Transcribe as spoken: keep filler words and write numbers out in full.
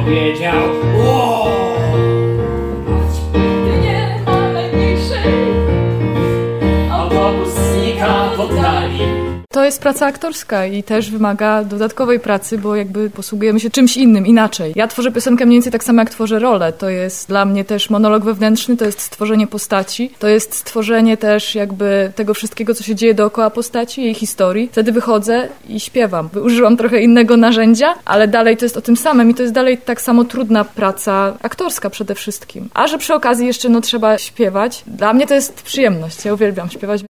powiedział wow. Nie ma najmniejszej. Autobus znika w oddali. To jest praca aktorska i też wymaga dodatkowej pracy, bo jakby posługujemy się czymś innym, inaczej. Ja tworzę piosenkę mniej więcej tak samo jak tworzę rolę. To jest dla mnie też monolog wewnętrzny, to jest stworzenie postaci, to jest stworzenie też jakby tego wszystkiego, co się dzieje dookoła postaci, jej historii. Wtedy wychodzę i śpiewam. Użyłam trochę innego narzędzia, ale dalej to jest o tym samym i to jest dalej tak samo trudna praca aktorska przede wszystkim. A że przy okazji jeszcze no trzeba śpiewać, dla mnie to jest przyjemność. Ja uwielbiam śpiewać.